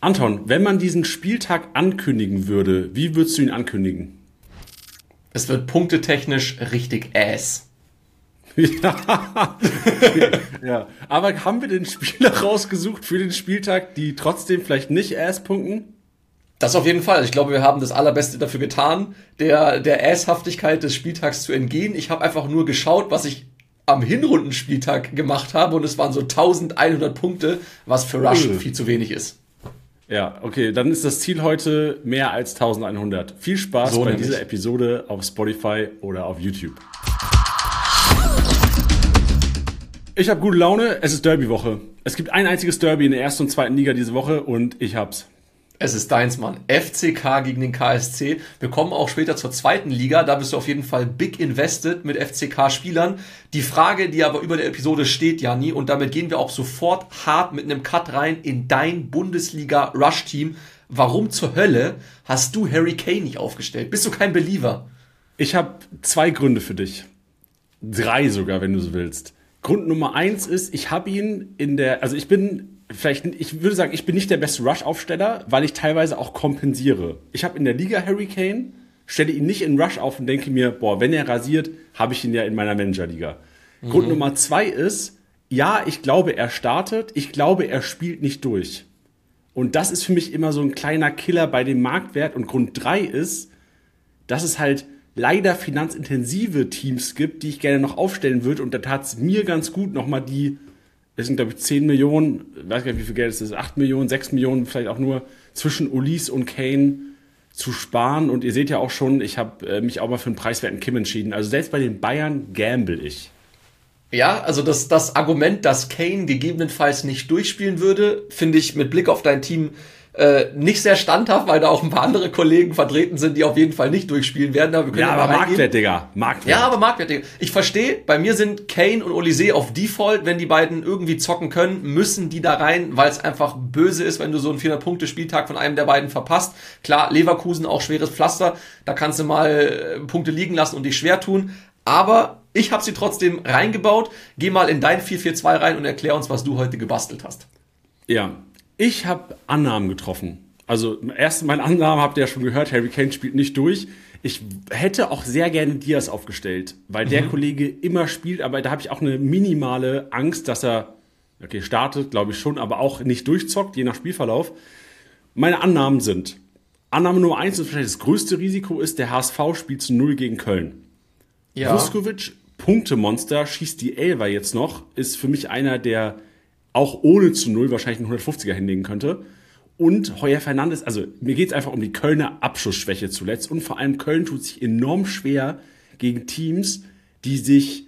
Anton, wenn man diesen Spieltag ankündigen würde, wie würdest du ihn ankündigen? Es wird punktetechnisch richtig ass. Ja. Ja. Aber haben wir den Spieler rausgesucht für den Spieltag, die trotzdem vielleicht nicht Ass punkten? Das auf jeden Fall. Ich glaube, wir haben das Allerbeste dafür getan, der Asshaftigkeit des Spieltags zu entgehen. Ich habe einfach nur geschaut, was ich am Hinrundenspieltag gemacht habe, und es waren so 1100 Punkte, was für Rush viel zu wenig ist. Ja, okay, dann ist das Ziel heute mehr als 1100. Viel Spaß bei dieser Episode auf Spotify oder auf YouTube. Ich habe gute Laune, es ist Derby-Woche. Es gibt ein einziges Derby in der ersten und zweiten Liga diese Woche und ich hab's. Es ist deins, Mann. FCK gegen den KSC. Wir kommen auch später zur zweiten Liga. Da bist du auf jeden Fall big invested mit FCK-Spielern. Die Frage, die aber über der Episode steht, Janni, und damit gehen wir auch sofort hart mit einem Cut rein in dein Bundesliga-Rush-Team. Warum zur Hölle hast du Harry Kane nicht aufgestellt? Bist du kein Believer? Ich habe 2 Gründe für dich. 3 sogar, wenn du so willst. Grund Nummer 1 ist, ich habe ihn ich würde sagen, ich bin nicht der beste Rush-Aufsteller, weil ich teilweise auch kompensiere. Ich habe in der Liga Harry Kane, stelle ihn nicht in Rush auf und denke mir, wenn er rasiert, habe ich ihn ja in meiner Manager-Liga. Grund Nummer 2 ist, ja, ich glaube, er startet, ich glaube, er spielt nicht durch. Und das ist für mich immer so ein kleiner Killer bei dem Marktwert. Und Grund 3 ist, dass es halt leider finanzintensive Teams gibt, die ich gerne noch aufstellen würde. Und da tat es mir ganz gut, nochmal es sind, glaube ich, 10 Millionen, ich weiß gar nicht, wie viel Geld es ist, 8 Millionen, 6 Millionen, vielleicht auch nur zwischen Ulis und Kane zu sparen. Und ihr seht ja auch schon, ich habe mich auch mal für einen preiswerten Kim entschieden. Also selbst bei den Bayern gamble ich. Ja, also das Argument, dass Kane gegebenenfalls nicht durchspielen würde, finde ich mit Blick auf dein Team nicht sehr standhaft, weil da auch ein paar andere Kollegen vertreten sind, die auf jeden Fall nicht durchspielen werden. Aber wir können aber Marktwert, Digga. Marktwert. Ja, aber Marktwert, Digga. Ich verstehe, bei mir sind Kane und Olise auf Default. Wenn die beiden irgendwie zocken können, müssen die da rein, weil es einfach böse ist, wenn du so einen 400-Punkte-Spieltag von einem der beiden verpasst. Klar, Leverkusen auch schweres Pflaster. Da kannst du mal Punkte liegen lassen und dich schwer tun. Aber ich habe sie trotzdem reingebaut. Geh mal in dein 4-4-2 rein und erklär uns, was du heute gebastelt hast. Ja, ich habe Annahmen getroffen. Also erst meine Annahmen habt ihr ja schon gehört, Harry Kane spielt nicht durch. Ich hätte auch sehr gerne Diaz aufgestellt, weil der Kollege immer spielt, aber da habe ich auch eine minimale Angst, dass er, startet, glaube ich schon, aber auch nicht durchzockt, je nach Spielverlauf. Meine Annahmen sind, Annahme Nummer 1 ist wahrscheinlich das größte Risiko ist, der HSV spielt zu 0 gegen Köln. Ja. Vuskovic, Punktemonster, schießt die Elfer jetzt noch, ist für mich einer, der auch ohne zu 0 wahrscheinlich einen 150er hinlegen könnte. Und Heuer Fernandes, also mir geht es einfach um die Kölner Abschussschwäche zuletzt. Und vor allem Köln tut sich enorm schwer gegen Teams, die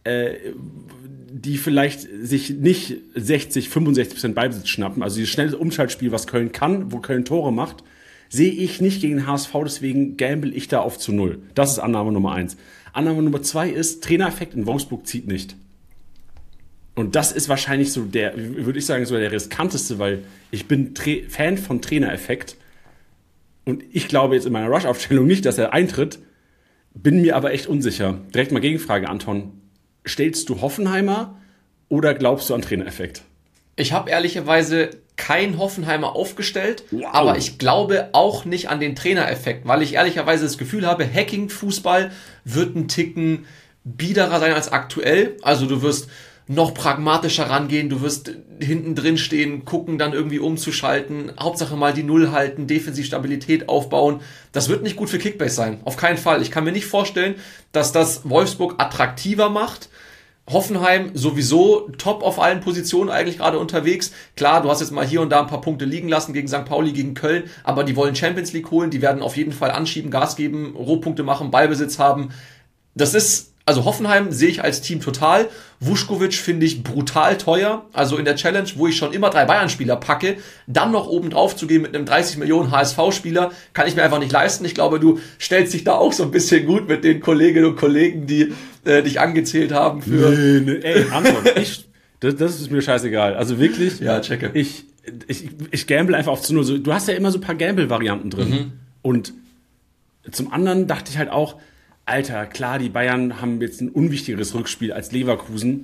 vielleicht sich nicht 60-65% Ballbesitz schnappen. Also dieses schnelle Umschaltspiel, was Köln kann, wo Köln Tore macht, sehe ich nicht gegen den HSV, deswegen gamble ich da auf zu 0. Das ist Annahme Nummer 1. Annahme Nummer 2 ist, Trainereffekt in Wolfsburg zieht nicht. Und das ist wahrscheinlich so würde ich sagen, so der riskanteste, weil ich bin Fan von Trainereffekt. Und ich glaube jetzt in meiner Rush-Aufstellung nicht, dass er eintritt, bin mir aber echt unsicher. Direkt mal Gegenfrage, Anton. Stellst du Hoffenheimer oder glaubst du an Trainereffekt? Ich habe ehrlicherweise kein Hoffenheimer aufgestellt, wow. Aber ich glaube auch nicht an den Trainereffekt, weil ich ehrlicherweise das Gefühl habe, Hacking-Fußball wird ein Ticken biederer sein als aktuell. Also du wirst noch pragmatischer rangehen, du wirst hinten drin stehen, gucken, dann irgendwie umzuschalten, Hauptsache mal die Null halten, Defensivstabilität aufbauen. Das wird nicht gut für Kickbase sein, auf keinen Fall. Ich kann mir nicht vorstellen, dass das Wolfsburg attraktiver macht. Hoffenheim sowieso top auf allen Positionen eigentlich gerade unterwegs. Klar, du hast jetzt mal hier und da ein paar Punkte liegen lassen gegen St. Pauli, gegen Köln, aber die wollen Champions League holen, die werden auf jeden Fall anschieben, Gas geben, Rohpunkte machen, Ballbesitz haben. Also Hoffenheim sehe ich als Team total. Vuskovic finde ich brutal teuer. Also in der Challenge, wo ich schon immer 3 Bayern-Spieler packe, dann noch oben drauf zu gehen mit einem 30 Millionen HSV-Spieler, kann ich mir einfach nicht leisten. Ich glaube, du stellst dich da auch so ein bisschen gut mit den Kolleginnen und Kollegen, die dich angezählt haben für... Nee, ey, Anton, das ist mir scheißegal. Also wirklich, ja, checke. Ich gamble einfach auf zu 0. Du hast ja immer so ein paar Gamble-Varianten drin. Und zum anderen dachte ich halt auch, Alter, klar, die Bayern haben jetzt ein unwichtigeres Rückspiel als Leverkusen,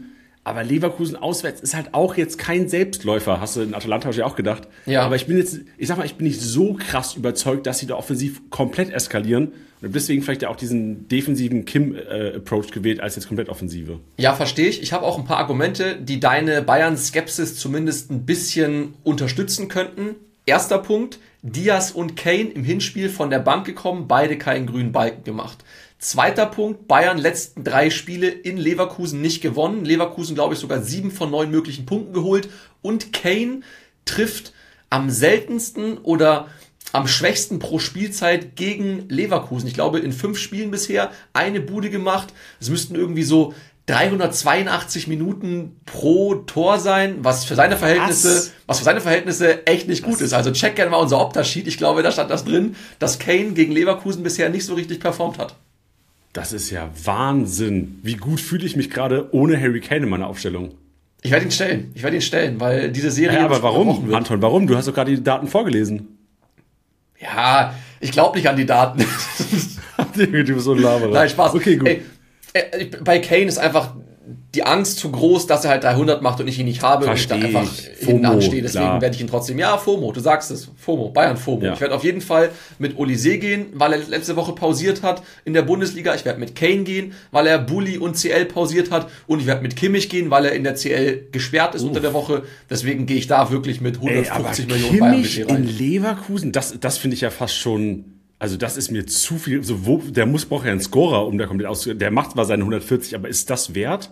Aber Leverkusen auswärts ist halt auch jetzt kein Selbstläufer. Hast du in Atalanta wahrscheinlich auch gedacht. Ja. Aber ich bin nicht so krass überzeugt, dass sie da offensiv komplett eskalieren. Und deswegen vielleicht ja auch diesen defensiven Kim-Approach gewählt, als jetzt komplett Offensive. Ja, verstehe ich. Ich habe auch ein paar Argumente, die deine Bayern-Skepsis zumindest ein bisschen unterstützen könnten. Erster Punkt, Diaz und Kane im Hinspiel von der Bank gekommen, beide keinen grünen Balken gemacht. Zweiter Punkt, Bayern letzten 3 Spiele in Leverkusen nicht gewonnen. Leverkusen, glaube ich, sogar 7 von 9 möglichen Punkten geholt. Und Kane trifft am seltensten oder am schwächsten pro Spielzeit gegen Leverkusen. Ich glaube, in 5 Spielen bisher eine Bude gemacht. Es müssten irgendwie so 382 Minuten pro Tor sein, was für seine Verhältnisse echt nicht gut ist. Also check gerne mal unser Opta-Sheet. Ich glaube, da stand das drin, dass Kane gegen Leverkusen bisher nicht so richtig performt hat. Das ist ja Wahnsinn. Wie gut fühle ich mich gerade ohne Harry Kane in meiner Aufstellung. Ich werde ihn stellen, weil diese Serie... Ja, aber warum, Anton? Warum? Du hast doch gerade die Daten vorgelesen. Ja, ich glaube nicht an die Daten. Du bist so ein Laberer. Nein, Spaß. Okay, gut. Bei Kane ist einfach die Angst zu groß, dass er halt 300 macht und ich ihn nicht habe Versteh und ich da einfach hinten anstehe. Deswegen werde ich ihn trotzdem, FOMO, du sagst es, Bayern FOMO. Ja. Ich werde auf jeden Fall mit Olise gehen, weil er letzte Woche pausiert hat in der Bundesliga. Ich werde mit Kane gehen, weil er Bulli und CL pausiert hat. Und ich werde mit Kimmich gehen, weil er in der CL gesperrt ist unter der Woche. Deswegen gehe ich da wirklich mit 150 Millionen Bayern mit rein. In Leverkusen, das finde ich ja fast schon... Also das ist mir zu viel. So, braucht ja einen Scorer, um da komplett auszugehen. Der macht zwar seine 140, aber ist das wert?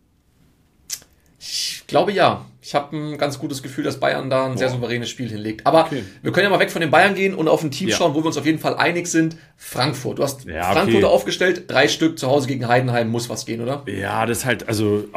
Ich glaube ja. Ich habe ein ganz gutes Gefühl, dass Bayern da ein sehr souveränes Spiel hinlegt. Aber wir können ja mal weg von den Bayern gehen und auf ein Team schauen, wo wir uns auf jeden Fall einig sind. Frankfurt. Du hast Frankfurter aufgestellt, 3 Stück zu Hause gegen Heidenheim, muss was gehen, oder? Ja, das ist halt,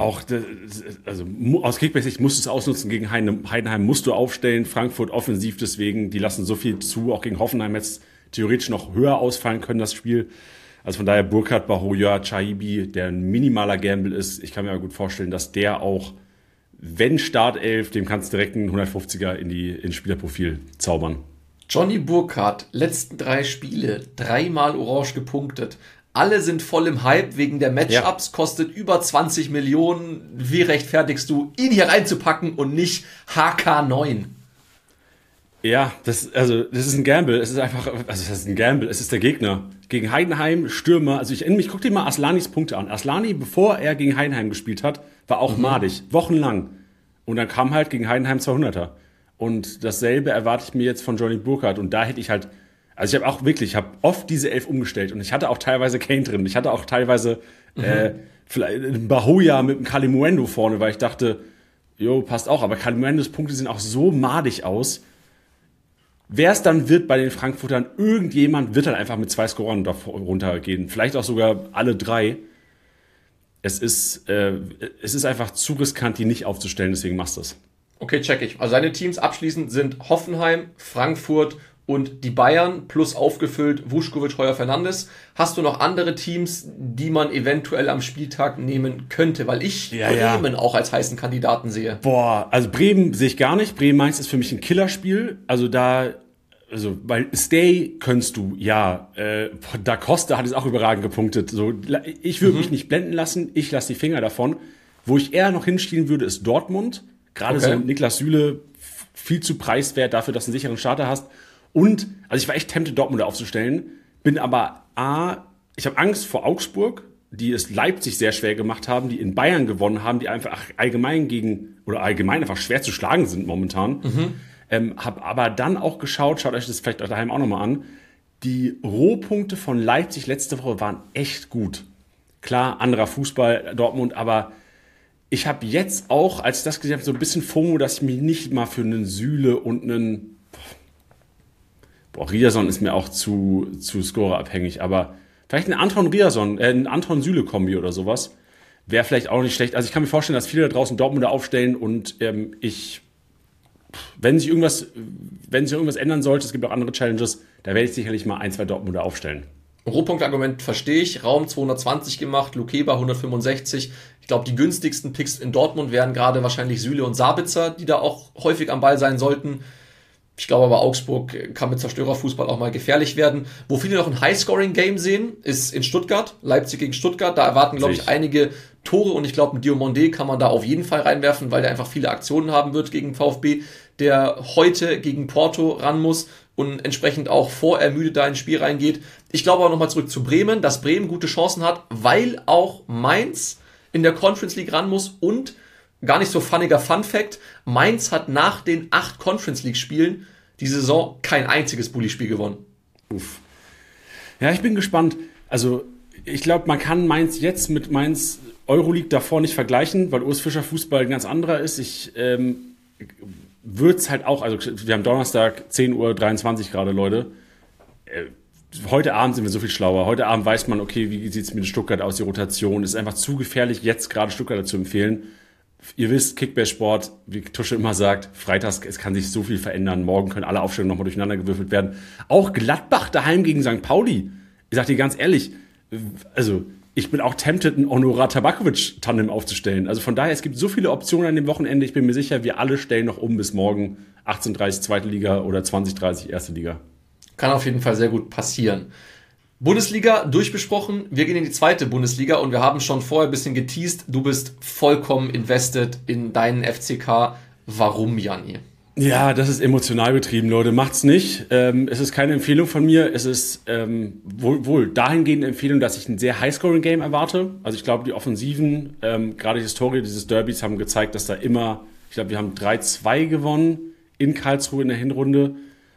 aus Kickbase-Sicht musst du es ausnutzen, gegen Heidenheim musst du aufstellen. Frankfurt offensiv deswegen, die lassen so viel zu, auch gegen Hoffenheim jetzt theoretisch noch höher ausfallen können, das Spiel. Also von daher Burkhardt, Bahoya, Chaibi, der ein minimaler Gamble ist. Ich kann mir aber gut vorstellen, dass der auch, wenn Startelf, dem kannst du direkt einen 150er ins Spielerprofil zaubern. Johnny Burkhardt, letzten 3 Spiele, 3-mal orange gepunktet. Alle sind voll im Hype wegen der Matchups, kostet über 20 Millionen. Wie rechtfertigst du, ihn hier reinzupacken und nicht HK9? Ja, das ist ein Gamble. Es ist ein Gamble. Es ist der Gegner. Gegen Heidenheim, Stürmer. Also guck dir mal Aslanis Punkte an. Aslani, bevor er gegen Heidenheim gespielt hat, war auch madig. Wochenlang. Und dann kam halt gegen Heidenheim 200er. Und dasselbe erwarte ich mir jetzt von Johnny Burkhardt. Und da hätte ich halt, also ich habe oft diese 11 umgestellt. Und ich hatte auch teilweise Kane drin. Ich hatte auch teilweise vielleicht einen Bahoya mit einem Kalimuendo vorne, weil ich dachte, passt auch. Aber Kalimuendos Punkte sehen auch so madig aus. Wer es dann wird bei den Frankfurtern, irgendjemand wird dann einfach mit 2 Scorern runtergehen. Vielleicht auch sogar alle 3. Es ist einfach zu riskant, die nicht aufzustellen, deswegen machst du es. Okay, check ich. Also seine Teams abschließend sind Hoffenheim, Frankfurt und die Bayern plus aufgefüllt Vuskovic, Heuer, Fernandes. Hast du noch andere Teams, die man eventuell am Spieltag nehmen könnte? Weil ich Bremen auch als heißen Kandidaten sehe. Also Bremen sehe ich gar nicht. Bremen-Mainz ist für mich ein Killerspiel. Weil Stay könntest du, Da Costa hat es auch überragend gepunktet. So, ich würde mich nicht blenden lassen. Ich lasse die Finger davon. Wo ich eher noch hinstehen würde, ist Dortmund. Gerade so Niklas Süle, viel zu preiswert dafür, dass du einen sicheren Starter hast. Und, ich war echt tempted, Dortmund aufzustellen, bin aber ich habe Angst vor Augsburg, die es Leipzig sehr schwer gemacht haben, die in Bayern gewonnen haben, die einfach allgemein einfach schwer zu schlagen sind momentan. Hab aber dann auch geschaut, schaut euch das vielleicht daheim auch nochmal an, die Rohpunkte von Leipzig letzte Woche waren echt gut. Klar, anderer Fußball, Dortmund, aber ich habe jetzt auch, als ich das gesehen habe, so ein bisschen FOMO, dass ich mich nicht mal für einen Süle und einen Riason ist mir auch zu scorerabhängig, aber vielleicht ein Anton Süle-Kombi oder sowas wäre vielleicht auch nicht schlecht. Also ich kann mir vorstellen, dass viele da draußen Dortmunder aufstellen und wenn sich irgendwas ändern sollte, es gibt auch andere Challenges, da werde ich sicherlich mal 1, 2 Dortmunder aufstellen. Rohpunktargument verstehe ich. Raum 220 gemacht, Lukeba 165. Ich glaube, die günstigsten Picks in Dortmund wären gerade wahrscheinlich Süle und Sabitzer, die da auch häufig am Ball sein sollten. Ich glaube aber, Augsburg kann mit Zerstörerfußball auch mal gefährlich werden. Wo viele noch ein High-Scoring-Game sehen, ist in Stuttgart. Leipzig gegen Stuttgart. Da erwarten, glaube ich, einige Tore. Und ich glaube, mit Diomandé kann man da auf jeden Fall reinwerfen, weil der einfach viele Aktionen haben wird gegen VfB, der heute gegen Porto ran muss und entsprechend auch vorermüdet da ins Spiel reingeht. Ich glaube aber nochmal zurück zu Bremen, dass Bremen gute Chancen hat, weil auch Mainz in der Conference League ran muss und gar nicht so funniger Fun-Fact, Mainz hat nach den 8 Conference League-Spielen die Saison kein einziges Bulli-Spiel gewonnen. Uff. Ja, ich bin gespannt. Also, ich glaube, man kann Mainz jetzt mit Mainz Euroleague davor nicht vergleichen, weil Urs Fischer Fußball ein ganz anderer ist. Ich würde es halt auch, also wir haben Donnerstag 10:23 Uhr gerade, Leute. Heute Abend sind wir so viel schlauer. Heute Abend weiß man, okay, wie sieht es mit Stuttgart aus, die Rotation. Es ist einfach zu gefährlich, jetzt gerade Stuttgart zu empfehlen. Ihr wisst, Kickbase-Sport, wie Tusche immer sagt, freitags, es kann sich so viel verändern. Morgen können alle Aufstellungen nochmal durcheinander gewürfelt werden. Auch Gladbach daheim gegen St. Pauli. Ich sag dir ganz ehrlich, also ich bin auch tempted, ein Honorar-Tabakovic-Tandem aufzustellen. Also von daher, es gibt so viele Optionen an dem Wochenende. Ich bin mir sicher, wir alle stellen noch um bis morgen 18:30 zweite Liga oder 20:30 erste Liga. Kann auf jeden Fall sehr gut passieren. Bundesliga durchbesprochen, wir gehen in die zweite Bundesliga und wir haben schon vorher ein bisschen geteased, du bist vollkommen invested in deinen FCK. Warum, Janni? Ja, das ist emotional betrieben, Leute. Macht's nicht. Es ist keine Empfehlung von mir. Es ist wohl dahingehend eine Empfehlung, dass ich ein sehr High-Scoring-Game erwarte. Also ich glaube, die Offensiven, gerade die Historie dieses Derbys, haben gezeigt, dass da immer, ich glaube, wir haben 3-2 gewonnen in Karlsruhe in der Hinrunde.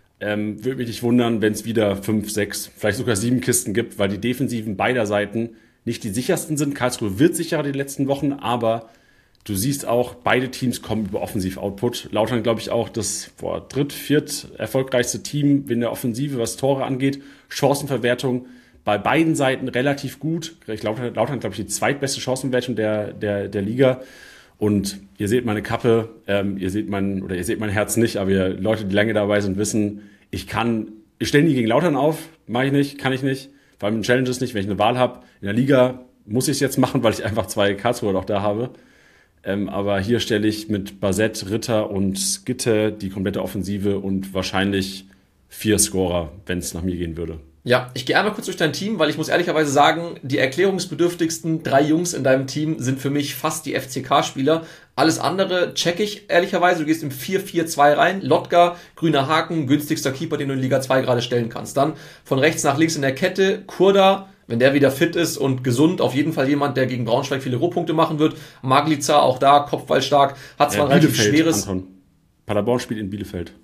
Würde mich nicht wundern, wenn es wieder 5, 6, vielleicht sogar 7 Kisten gibt, weil die Defensiven beider Seiten nicht die sichersten sind. Karlsruhe wird sicherer die letzten Wochen, aber du siehst auch, beide Teams kommen über Offensiv-Output. Lautern, glaube ich, auch das dritt-, viert erfolgreichste Team in der Offensive, was Tore angeht. Chancenverwertung bei beiden Seiten relativ gut. Lautern, glaube ich, die zweitbeste Chancenverwertung der Liga. Und ihr seht meine Kappe, ihr seht mein Herz nicht, aber ihr Leute, die lange dabei sind, wissen, ich stelle nie gegen Lautern auf, mache ich nicht, kann ich nicht, vor allem in Challenges nicht, wenn ich eine Wahl habe. In der Liga muss ich es jetzt machen, weil ich einfach 2 Karlsruher auch da habe. Aber hier stelle ich mit Basett, Ritter und Skitte die komplette Offensive und wahrscheinlich 4 Scorer, wenn es nach mir gehen würde. Ja, ich gehe einmal kurz durch dein Team, weil ich muss ehrlicherweise sagen, die erklärungsbedürftigsten 3 Jungs in deinem Team sind für mich fast die FCK-Spieler. Alles andere check ich ehrlicherweise. Du gehst im 4-4-2 rein. Lotka, grüner Haken, günstigster Keeper, den du in Liga 2 gerade stellen kannst. Dann von rechts nach links in der Kette, Kurda, wenn der wieder fit ist und gesund, auf jeden Fall jemand, der gegen Braunschweig viele Rohpunkte machen wird. Maglica, auch da, kopfballstark, hat zwar ein relativ schweres... Anton. Paderborn spielt in Bielefeld.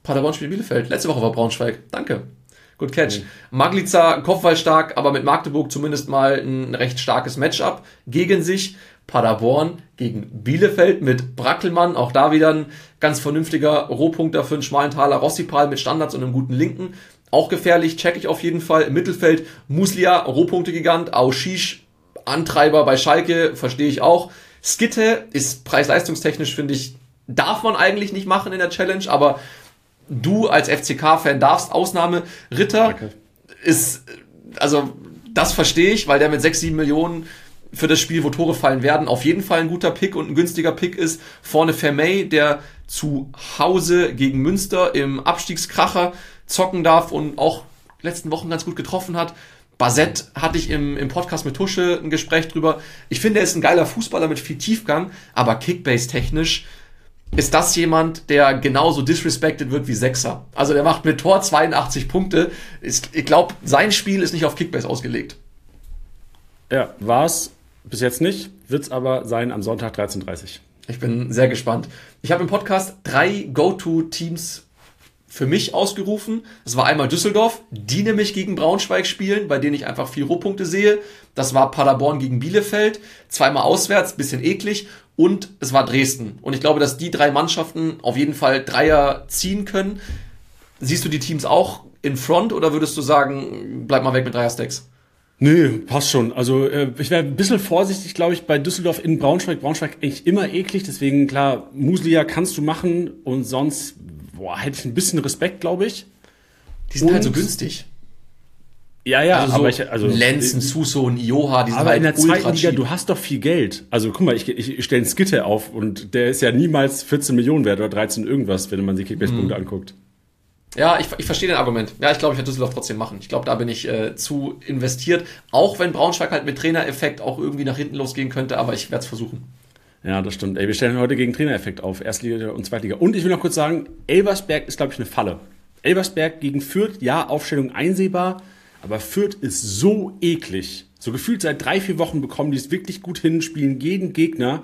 Letzte Woche war Braunschweig. Danke. Good catch. Maglica, kopfballstark, aber mit Magdeburg zumindest mal ein recht starkes Matchup gegen sich. Paderborn gegen Bielefeld mit Brackelmann, auch da wieder ein ganz vernünftiger Rohpunkter für einen schmalen Taler. Rossipal mit Standards und einem guten Linken. Auch gefährlich, check ich auf jeden Fall. Im Mittelfeld Muslia, Rohpunkte-Gigant. Auschisch, Antreiber bei Schalke, verstehe ich auch. Skitte ist preis-leistungstechnisch, finde ich, darf man eigentlich nicht machen in der Challenge, aber du als FCK-Fan darfst. Ausnahme. Ritter ist, also das verstehe ich, weil der mit 6, 7 Millionen für das Spiel, wo Tore fallen werden, auf jeden Fall ein guter Pick und ein günstiger Pick ist. Vorne Vermey, der zu Hause gegen Münster im Abstiegskracher zocken darf und auch letzten Wochen ganz gut getroffen hat. Basett hatte ich im Podcast mit Tusche ein Gespräch drüber. Ich finde, er ist ein geiler Fußballer mit viel Tiefgang, aber Kickbase-technisch ist das jemand, der genauso disrespected wird wie Sechser. Also der macht mit Tor 82 Punkte. Ich glaube, sein Spiel ist nicht auf Kickbase ausgelegt. Ja, war es bis jetzt nicht, wird es aber sein am Sonntag 13:30. Ich bin sehr gespannt. Ich habe im Podcast 3 Go-To-Teams für mich ausgerufen. Das war einmal Düsseldorf, die nämlich gegen Braunschweig spielen, bei denen ich einfach 4 Rohpunkte sehe. Das war Paderborn gegen Bielefeld, 2-mal auswärts, bisschen eklig. Und es war Dresden. Und ich glaube, dass die 3 Mannschaften auf jeden Fall Dreier ziehen können. Siehst du die Teams auch in Front oder würdest du sagen, bleib mal weg mit Dreier-Stacks? Nö, passt schon. Also ich wäre ein bisschen vorsichtig, glaube ich, bei Düsseldorf in Braunschweig. Braunschweig eigentlich immer eklig, deswegen klar, Muslia kannst du machen und sonst hätte ich ein bisschen Respekt, glaube ich. Die sind halt so günstig. Ja, also so Lenzen, Suso und Ioha, die sind aber halt in der zweiten Liga, cheap. du hast doch viel Geld. Also guck mal, ich stelle einen Skitte auf und der ist ja niemals 14 Millionen wert oder 13 irgendwas, wenn man sich Kickbase-Punkte anguckt. Ja, ich verstehe den Argument. Ja, ich glaube, ich werde Düsseldorf trotzdem machen. Ich glaube, da bin ich zu investiert. Auch wenn Braunschweig halt mit Trainereffekt auch irgendwie nach hinten losgehen könnte, aber ich werde es versuchen. Ja, das stimmt. Ey, wir stellen heute gegen Trainereffekt auf, Erstliga und Zweitliga. Und ich will noch kurz sagen, Elversberg ist, glaube ich, eine Falle. Elversberg gegen Fürth, ja, Aufstellung einsehbar, aber Fürth ist so eklig. So gefühlt seit 3-4 Wochen bekommen die es wirklich gut hin, spielen jeden Gegner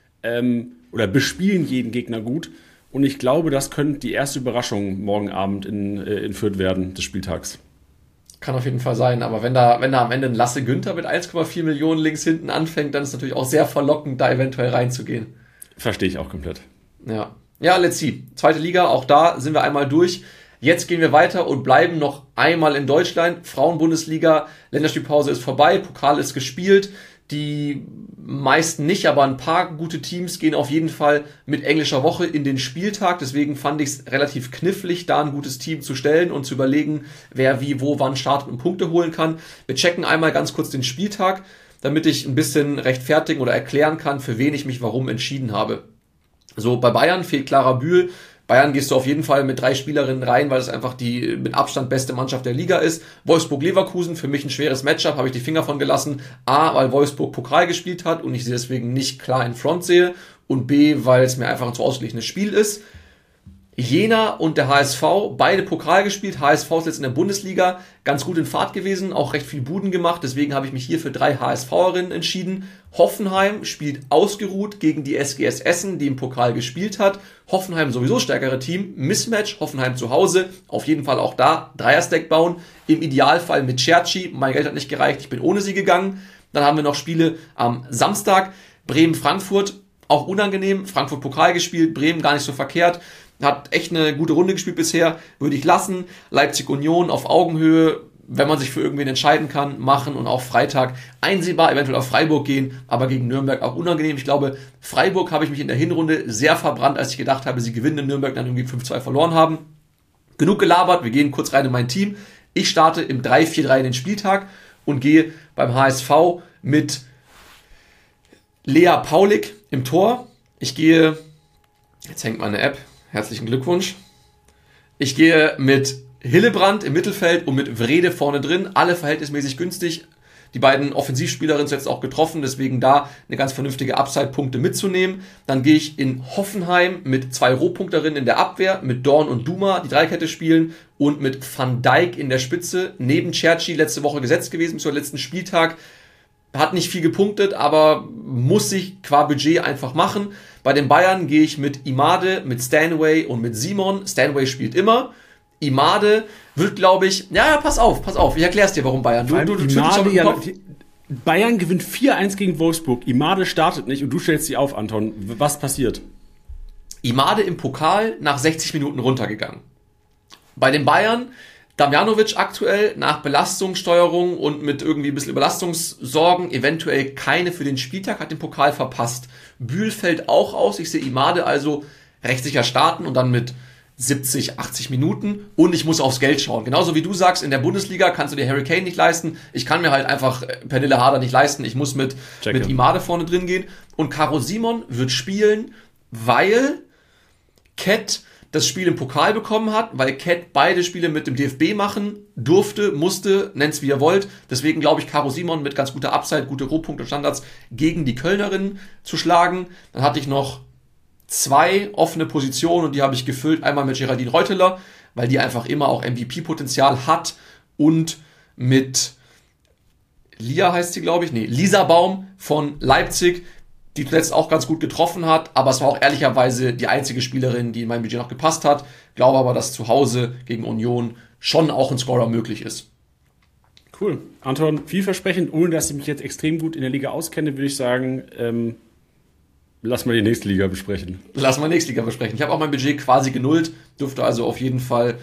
oder bespielen jeden Gegner gut. Und ich glaube, das könnte die erste Überraschung morgen Abend in Fürth werden, des Spieltags. Kann auf jeden Fall sein, aber wenn da am Ende ein Lasse Günther mit 1,4 Millionen links hinten anfängt, dann ist es natürlich auch sehr verlockend, da eventuell reinzugehen. Verstehe ich auch komplett. Ja, let's see. Zweite Liga, auch da sind wir einmal durch. Jetzt gehen wir weiter und bleiben noch einmal in Deutschland. Frauenbundesliga, Länderspielpause ist vorbei, Pokal ist gespielt. Die meisten nicht, aber ein paar gute Teams gehen auf jeden Fall mit englischer Woche in den Spieltag. Deswegen fand ich es relativ knifflig, da ein gutes Team zu stellen und zu überlegen, wer wie, wo, wann startet und Punkte holen kann. Wir checken einmal ganz kurz den Spieltag, damit ich ein bisschen rechtfertigen oder erklären kann, für wen ich mich warum entschieden habe. So, bei Bayern fehlt Clara Bühl. Bayern gehst du auf jeden Fall mit 3 Spielerinnen rein, weil es einfach die mit Abstand beste Mannschaft der Liga ist. Wolfsburg-Leverkusen, für mich ein schweres Matchup, habe ich die Finger von gelassen. A, weil Wolfsburg Pokal gespielt hat und ich sie deswegen nicht klar in Front sehe. Und B, weil es mir einfach ein zu ausgeglichenes Spiel ist. Jena und der HSV, beide Pokal gespielt. HSV ist jetzt in der Bundesliga ganz gut in Fahrt gewesen, auch recht viel Buden gemacht. Deswegen habe ich mich hier für 3 HSVerinnen entschieden. Hoffenheim spielt ausgeruht gegen die SGS Essen, die im Pokal gespielt hat. Hoffenheim sowieso stärkere Team. Mismatch, Hoffenheim zu Hause. Auf jeden Fall auch da Dreierstack bauen. Im Idealfall mit Cerci. Mein Geld hat nicht gereicht, ich bin ohne sie gegangen. Dann haben wir noch Spiele am Samstag. Bremen-Frankfurt, auch unangenehm. Frankfurt Pokal gespielt, Bremen gar nicht so verkehrt. Hat echt eine gute Runde gespielt bisher, würde ich lassen. Leipzig Union auf Augenhöhe, wenn man sich für irgendwen entscheiden kann, machen und auch Freitag einsehbar, eventuell auf Freiburg gehen, aber gegen Nürnberg auch unangenehm. Ich glaube, Freiburg habe ich mich in der Hinrunde sehr verbrannt, als ich gedacht habe, sie gewinnen in Nürnberg, dann irgendwie 5-2 verloren haben. Genug gelabert, wir gehen kurz rein in mein Team. Ich starte im 3-4-3 in den Spieltag und gehe beim HSV mit Lea Paulik im Tor. Ich gehe, jetzt hängt meine App, herzlichen Glückwunsch. Ich gehe mit Hillebrand im Mittelfeld und mit Wrede vorne drin. Alle verhältnismäßig günstig. Die beiden Offensivspielerinnen sind jetzt auch getroffen, deswegen da eine ganz vernünftige Upside-Punkte mitzunehmen. Dann gehe ich in Hoffenheim mit 2 Rohpunkterinnen in der Abwehr, mit Dorn und Duma, die Dreikette spielen, und mit Van Dijk in der Spitze. Neben Cerci letzte Woche gesetzt gewesen, bis zum letzten Spieltag. Hat nicht viel gepunktet, aber muss sich qua Budget einfach machen. Bei den Bayern gehe ich mit Imade, mit Stanway und mit Simon. Stanway spielt immer. Imade wird, glaube ich... Ja, pass auf. Ich erkläre es dir, warum Bayern. Bayern gewinnt 4-1 gegen Wolfsburg. Imade startet nicht und du stellst sie auf, Anton. Was passiert? Imade im Pokal nach 60 Minuten runtergegangen. Bei den Bayern... Damjanovic aktuell nach Belastungssteuerung und mit irgendwie ein bisschen Überlastungssorgen eventuell keine für den Spieltag, hat den Pokal verpasst. Bühl fällt auch aus, ich sehe Imade also recht sicher starten und dann mit 70, 80 Minuten und ich muss aufs Geld schauen. Genauso wie du sagst, in der Bundesliga kannst du dir Harry Kane nicht leisten, ich kann mir halt einfach Pernille Harder nicht leisten, ich muss mit Imade vorne drin gehen und Caro Simon wird spielen, weil Kett das Spiel im Pokal bekommen hat, weil Kett beide Spiele mit dem DFB machen durfte, musste, nennt's wie ihr wollt. Deswegen glaube ich, Caro Simon mit ganz guter Upside, gute Rohpunkte, Standards gegen die Kölnerin zu schlagen. Dann hatte ich noch 2 offene Positionen und die habe ich gefüllt. Einmal mit Geraldine Reuteler, weil die einfach immer auch MVP-Potenzial hat und mit Lisa Baum von Leipzig, die zuletzt auch ganz gut getroffen hat, aber es war auch ehrlicherweise die einzige Spielerin, die in mein Budget noch gepasst hat. Glaube aber, dass zu Hause gegen Union schon auch ein Scorer möglich ist. Cool. Anton, vielversprechend, ohne dass ich mich jetzt extrem gut in der Liga auskenne, würde ich sagen, lass mal die nächste Liga besprechen. Ich habe auch mein Budget quasi genullt, dürfte also auf jeden Fall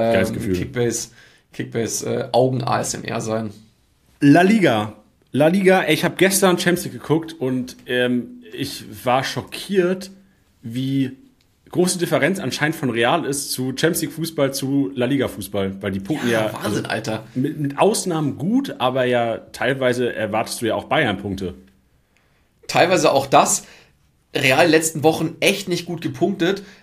Kickbase Augen ASMR sein. La Liga, ich habe gestern Champions League geguckt und ich war schockiert, wie große Differenz anscheinend von Real ist zu Champions League Fußball zu La Liga Fußball, weil die punkten Wahnsinn, Alter. Mit Ausnahmen gut, aber ja teilweise erwartest du ja auch Bayern-Punkte. Teilweise auch das. Real letzten Wochen echt nicht gut gepunktet,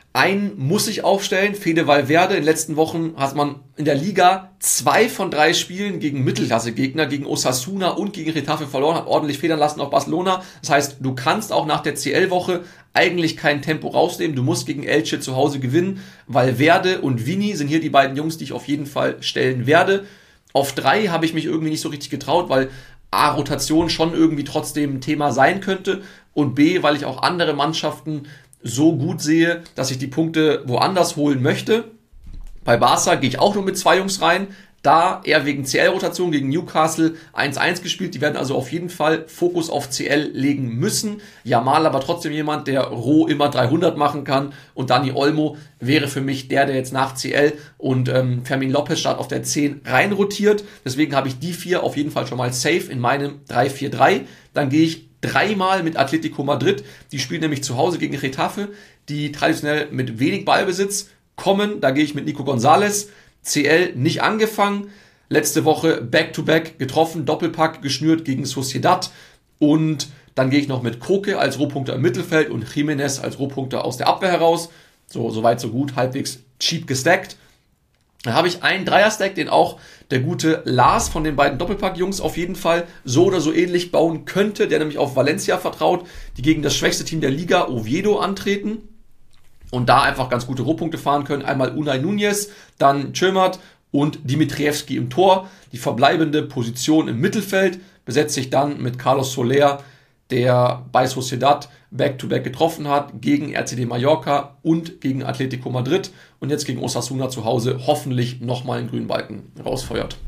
Einen muss ich aufstellen, Fede Valverde. In den letzten Wochen hat man in der Liga 2 von 3 Spielen gegen Mittelklasse-Gegner, gegen Osasuna und gegen Getafe verloren, hat ordentlich federn lassen auf Barcelona. Das heißt, du kannst auch nach der CL-Woche eigentlich kein Tempo rausnehmen. Du musst gegen Elche zu Hause gewinnen. Valverde und Vini sind hier die beiden Jungs, die ich auf jeden Fall stellen werde. Auf 3 habe ich mich irgendwie nicht so richtig getraut, weil A, Rotation schon irgendwie trotzdem ein Thema sein könnte und B, weil ich auch andere Mannschaften so gut sehe, dass ich die Punkte woanders holen möchte. Bei Barca gehe ich auch nur mit 2 Jungs rein. Da eher wegen CL-Rotation gegen Newcastle 1-1 gespielt. Die werden also auf jeden Fall Fokus auf CL legen müssen. Yamal aber trotzdem jemand, der roh immer 300 machen kann. Und Dani Olmo wäre für mich der jetzt nach CL und Fermin Lopez statt auf der 10 reinrotiert. Deswegen habe ich die 4 auf jeden Fall schon mal safe in meinem 3-4-3. Dann gehe ich 3-mal mit Atletico Madrid. Die spielen nämlich zu Hause gegen Getafe, die traditionell mit wenig Ballbesitz kommen. Da gehe ich mit Nico González. CL nicht angefangen. Letzte Woche Back-to-Back getroffen, Doppelpack geschnürt gegen Sociedad. Und dann gehe ich noch mit Koke als Rohpunkter im Mittelfeld und Jiménez als Rohpunkter aus der Abwehr heraus. So weit, so gut, halbwegs cheap gestackt. Dann habe ich einen Dreier-Stack, den auch der gute Lars von den beiden Doppelpack-Jungs auf jeden Fall so oder so ähnlich bauen könnte, der nämlich auf Valencia vertraut, die gegen das schwächste Team der Liga, Oviedo, antreten und da einfach ganz gute Rohpunkte fahren können. Einmal Unai Núñez, dann Čermát und Dimitrievski im Tor. Die verbleibende Position im Mittelfeld besetzt sich dann mit Carlos Soler, der bei Sociedad Back-to-Back getroffen hat, gegen RCD Mallorca und gegen Atletico Madrid und jetzt gegen Osasuna zu Hause hoffentlich nochmal einen grünen Balken rausfeuert.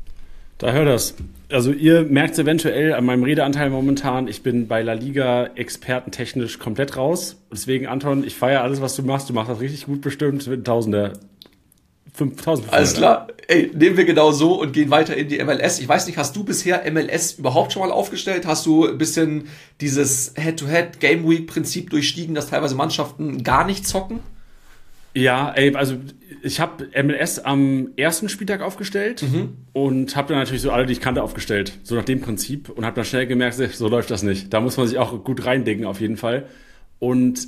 Da hört das. Also ihr merkt es eventuell an meinem Redeanteil momentan, ich bin bei La Liga expertentechnisch komplett raus. Deswegen, Anton, ich feiere alles, was du machst. Du machst das richtig gut bestimmt. Es wird ein Tausender. 5.000. Alles klar. Ey, nehmen wir genau so und gehen weiter in die MLS. Ich weiß nicht, hast du bisher MLS überhaupt schon mal aufgestellt? Hast du ein bisschen dieses Head-to-Head-Game-Week-Prinzip durchstiegen, dass teilweise Mannschaften gar nicht zocken? Ja, ey, also ich habe MLS am ersten Spieltag aufgestellt und habe dann natürlich so alle, die ich kannte, aufgestellt. So nach dem Prinzip und habe dann schnell gemerkt, so läuft das nicht. Da muss man sich auch gut reindenken auf jeden Fall. Und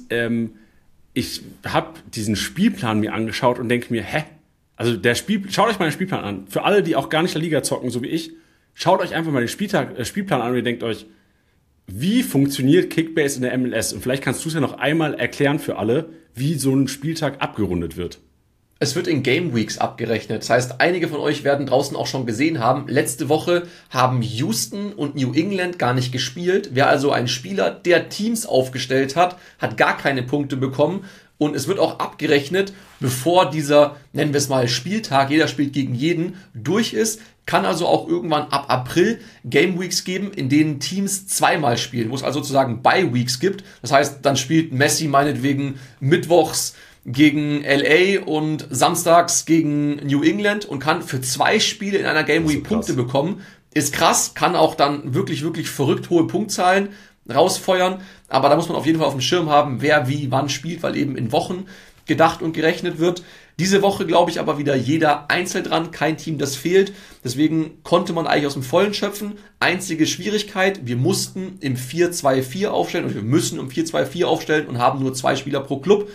ich habe diesen Spielplan mir angeschaut und denke mir, also schaut euch mal den Spielplan an. Für alle, die auch gar nicht der Liga zocken, so wie ich, schaut euch einfach mal den Spielplan an und ihr denkt euch, wie funktioniert Kickbase in der MLS? Und vielleicht kannst du es ja noch einmal erklären für alle, wie so ein Spieltag abgerundet wird. Es wird in Game Weeks abgerechnet. Das heißt, einige von euch werden draußen auch schon gesehen haben, letzte Woche haben Houston und New England gar nicht gespielt. Wer also ein Spieler, der Teams aufgestellt hat, hat gar keine Punkte bekommen. Und es wird auch abgerechnet, bevor dieser, nennen wir es mal, Spieltag, jeder spielt gegen jeden, durch ist. Kann also auch irgendwann ab April Game Weeks geben, in denen Teams zweimal spielen, wo es also sozusagen Bye Weeks gibt. Das heißt, dann spielt Messi meinetwegen mittwochs gegen LA und samstags gegen New England und kann für 2 Spiele in einer Game Week Punkte bekommen. Ist krass, kann auch dann wirklich, wirklich verrückt hohe Punktzahlen rausfeuern. Aber da muss man auf jeden Fall auf dem Schirm haben, wer wie wann spielt, weil eben in Wochen gedacht und gerechnet wird. Diese Woche, glaube ich, aber wieder jeder einzeln dran, kein Team, das fehlt. Deswegen konnte man eigentlich aus dem Vollen schöpfen. Einzige Schwierigkeit, wir mussten im 4-2-4 aufstellen und wir müssen im 4-2-4 aufstellen und haben nur 2 Spieler pro Club.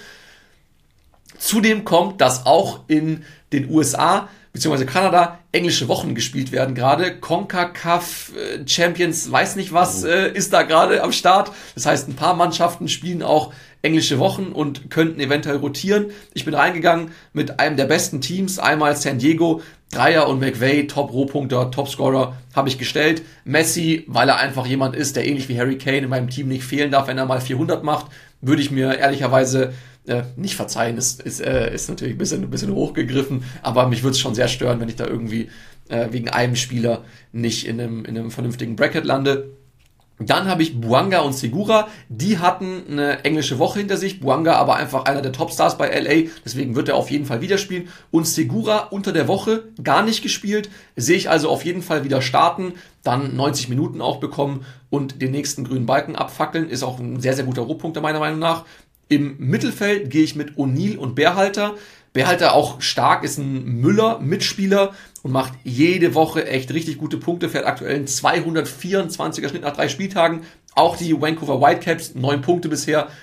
Zudem kommt, dass auch in den USA bzw. Kanada englische Wochen gespielt werden gerade. CONCACAF Champions, weiß nicht was, ist da gerade am Start. Das heißt, ein paar Mannschaften spielen auch englische Wochen und könnten eventuell rotieren. Ich bin reingegangen mit einem der besten Teams, einmal San Diego, Dreier und McVay, Top-Rohpunkter, Top-Scorer, habe ich gestellt. Messi, weil er einfach jemand ist, der ähnlich wie Harry Kane in meinem Team nicht fehlen darf, wenn er mal 400 macht, würde ich mir ehrlicherweise nicht verzeihen, ist natürlich ein bisschen hochgegriffen, aber mich würde es schon sehr stören, wenn ich da irgendwie wegen einem Spieler nicht in einem vernünftigen Bracket lande. Dann habe ich Bouanga und Segura, die hatten eine englische Woche hinter sich, Bouanga aber einfach einer der Topstars bei LA, deswegen wird er auf jeden Fall wieder spielen und Segura unter der Woche gar nicht gespielt, sehe ich also auf jeden Fall wieder starten, dann 90 Minuten auch bekommen und den nächsten grünen Balken abfackeln, ist auch ein sehr, sehr guter Rohpunkter meiner Meinung nach. Im Mittelfeld gehe ich mit O'Neal und Berhalter. Berhalter auch stark, ist ein Müller-Mitspieler und macht jede Woche echt richtig gute Punkte, fährt aktuell einen 224er Schnitt nach 3 Spieltagen. Auch die Vancouver Whitecaps, 9 Punkte bisher.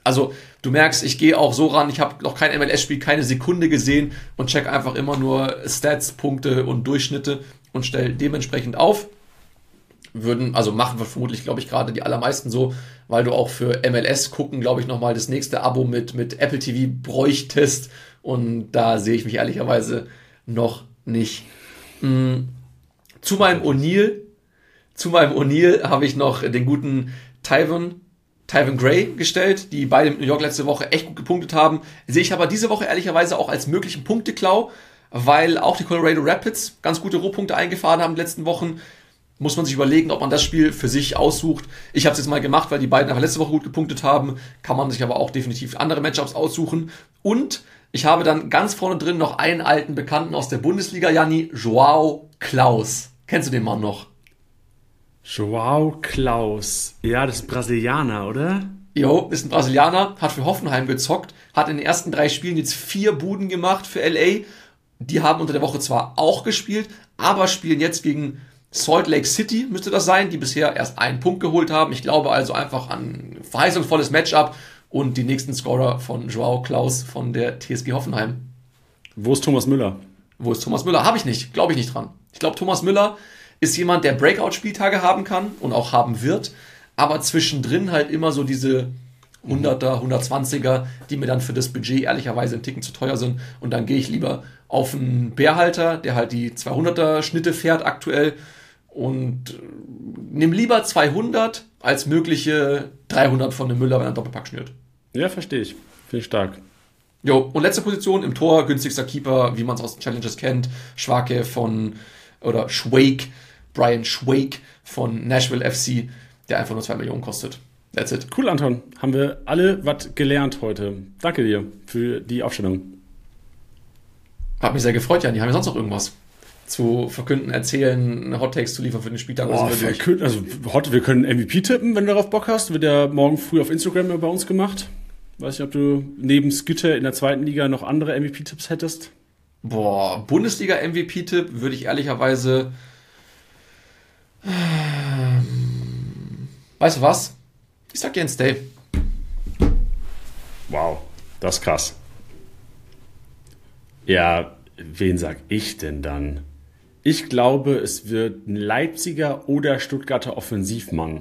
Also du merkst, ich gehe auch so ran, ich habe noch kein MLS-Spiel, keine Sekunde gesehen und check einfach immer nur Stats, Punkte und Durchschnitte und stelle dementsprechend auf. Machen wir vermutlich, glaube ich, gerade die allermeisten so, weil du auch für MLS gucken, glaube ich, nochmal das nächste Abo mit Apple TV bräuchtest und da sehe ich mich ehrlicherweise noch nicht. Zu meinem O'Neal habe ich noch den guten Tyven Gray gestellt, die beide in New York letzte Woche echt gut gepunktet haben. Sehe ich aber diese Woche ehrlicherweise auch als möglichen Punkteklau, weil auch die Colorado Rapids ganz gute Rohpunkte eingefahren haben in den letzten Wochen. Muss man sich überlegen, ob man das Spiel für sich aussucht. Ich habe es jetzt mal gemacht, weil die beiden einfach letzte Woche gut gepunktet haben. Kann man sich aber auch definitiv andere Matchups aussuchen. Und ich habe dann ganz vorne drin noch einen alten Bekannten aus der Bundesliga, Janni, João Klaus. Kennst du den Mann noch? João Klaus. Ja, das ist ein Brasilianer, oder? Jo, ist ein Brasilianer, hat für Hoffenheim gezockt, hat in den ersten 3 Spielen jetzt 4 Buden gemacht für LA. Die haben unter der Woche zwar auch gespielt, aber spielen jetzt gegen Salt Lake City, müsste das sein, die bisher erst 1 Punkt geholt haben. Ich glaube also einfach an verheißungsvolles Matchup und die nächsten Scorer von João Klaus von der TSG Hoffenheim. Wo ist Thomas Müller? Habe ich nicht, glaube ich nicht dran. Ich glaube, Thomas Müller ist jemand, der Breakout-Spieltage haben kann und auch haben wird, aber zwischendrin halt immer so diese 100er, 120er, die mir dann für das Budget ehrlicherweise einen Ticken zu teuer sind und dann gehe ich lieber auf einen Bärhalter, der halt die 200er Schnitte fährt aktuell und nehme lieber 200 als mögliche 300 von dem Müller, wenn er einen Doppelpack schnürt. Ja, verstehe ich. Finde ich stark. Jo, und letzte Position im Tor, günstigster Keeper, wie man es aus den Challenges kennt, Brian Schwake von Nashville FC, der einfach nur 2 Millionen kostet. That's it. Cool, Anton. Haben wir alle was gelernt heute. Danke dir für die Aufstellung. Hat mich sehr gefreut, Jan. Die haben ja sonst noch irgendwas zu verkünden, erzählen, Hot Takes zu liefern für den Spieltag. Wir können MVP tippen, wenn du darauf Bock hast. Wird ja morgen früh auf Instagram bei uns gemacht. Weiß nicht, ob du neben Skytte in der 2. Liga noch andere MVP-Tipps hättest. Bundesliga-MVP-Tipp würde ich ehrlicherweise... Weißt du was? Ich sag dir ein Stay. Wow, das ist krass. Ja, wen sag ich denn dann? Ich glaube, es wird ein Leipziger oder Stuttgarter Offensivmann.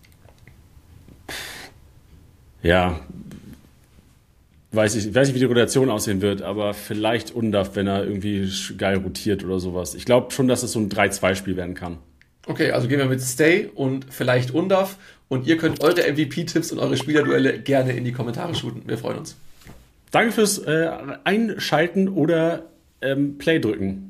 Ja, weiß nicht, wie die Rotation aussehen wird, aber vielleicht Undav, wenn er irgendwie geil rotiert oder sowas. Ich glaube schon, dass es so ein 3-2-Spiel werden kann. Okay, also gehen wir mit Stay und vielleicht Undav. Und ihr könnt eure MVP-Tipps und eure Spielerduelle gerne in die Kommentare shooten. Wir freuen uns. Danke fürs Einschalten oder Play drücken.